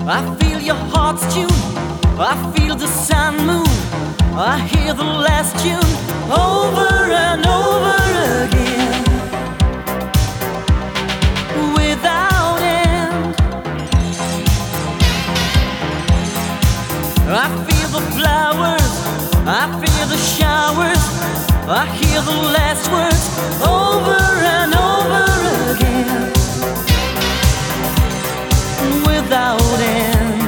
I feel your heart's tune, I feel the sun moon, I hear the last tune over and over again, without end. I feel the flowers, I feel the showers, I hear the last words over and over again, without end.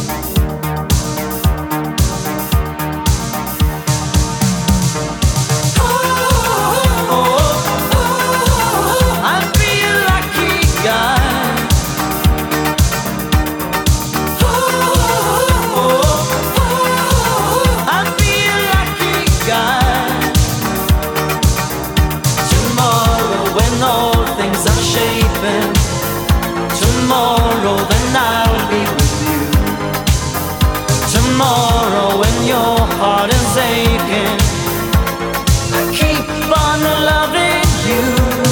Tomorrow, then I'll be with you. Tomorrow, when your heart is aching, I keep on loving you.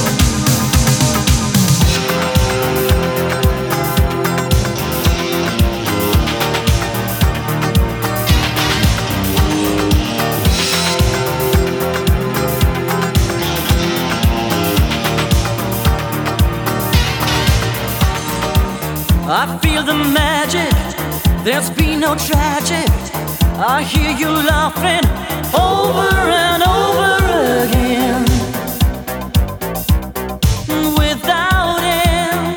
I feel the magic, there's been no tragic. I hear you laughing over and over again, without end.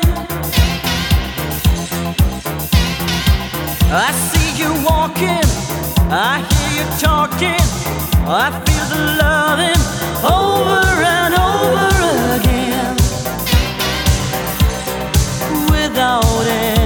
I see you walking, I hear you talking, I feel the loving over and over again, without end.